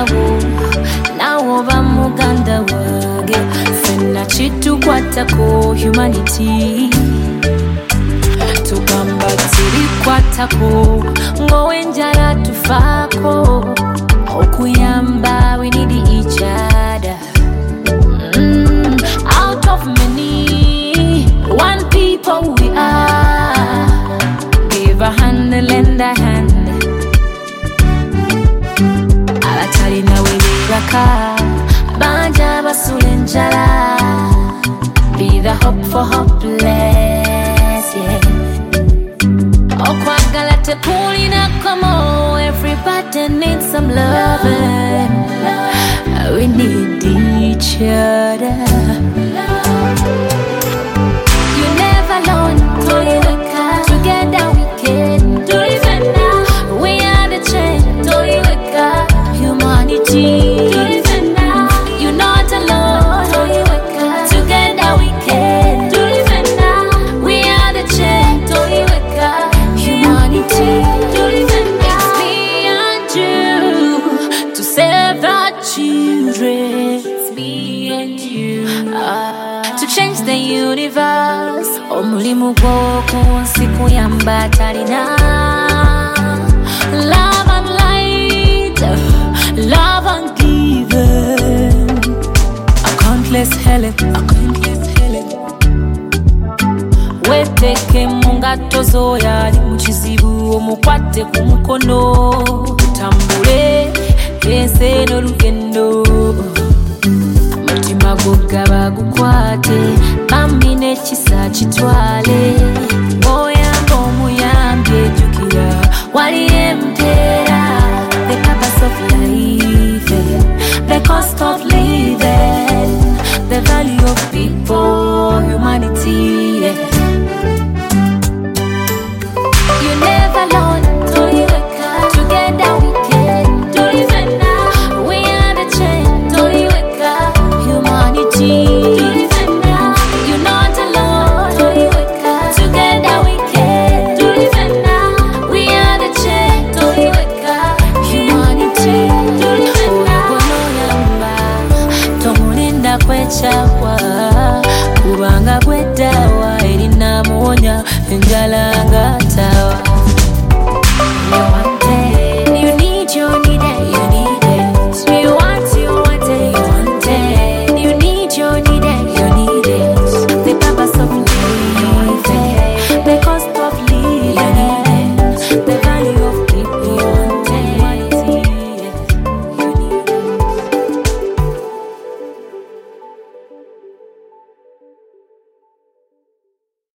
wo nawo bamuganda wage fenna chitukwatako humanity tugamba tirikwatako ngowenjala tufako okuyamba we need each other out of many one people we are give a hand lend a hand abatalina webiraka banja basulenjala be the hope for hopeless yeah okwagala tepulina komo everybody needs some loving we need each other you never alone together we can do even now we are the change humanity even now you're not alone together we can do even now we are the change humanity it's me and you to save the children it's me and you to change the universe omulimu gw'oku nsi kuyamba talina love and light love and giving a countless helen weteke mungato zoyali mukizibu omukwate ku mukono utambule enseno lugendo mutima gugaba gukwate bambi n'ekisa kitwale oyamba omuyambye jukira wali empeera the purpose of life the cost of living the value of people humanity yeah. You never alone together we can do even now we are the change humanity even now you're not alone together we can do even now we are the change humanity ogonoyamba tomulinda kwechakwa kubanga gwedawa erinamuwonya enjala ngatawa